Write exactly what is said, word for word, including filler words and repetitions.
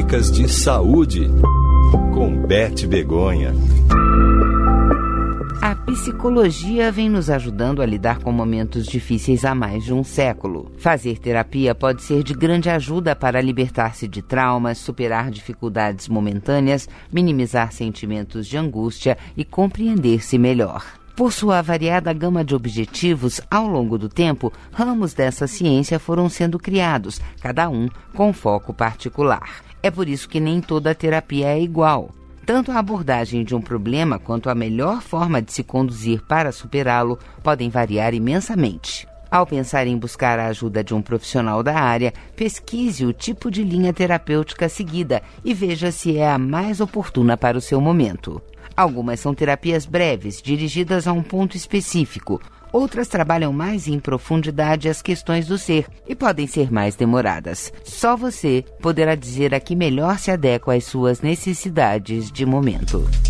Dicas de saúde com Beth Begonha. A psicologia vem nos ajudando a lidar com momentos difíceis há mais de um século. Fazer terapia pode ser de grande ajuda para libertar-se de traumas, superar dificuldades momentâneas, minimizar sentimentos de angústia e compreender-se melhor. Por sua variada gama de objetivos, ao longo do tempo, ramos dessa ciência foram sendo criados, cada um com foco particular. É por isso que nem toda terapia é igual. Tanto a abordagem de um problema quanto a melhor forma de se conduzir para superá-lo podem variar imensamente. Ao pensar em buscar a ajuda de um profissional da área, pesquise o tipo de linha terapêutica seguida e veja se é a mais oportuna para o seu momento. Algumas são terapias breves, dirigidas a um ponto específico. Outras trabalham mais em profundidade as questões do ser e podem ser mais demoradas. Só você poderá dizer a que melhor se adequa às suas necessidades de momento.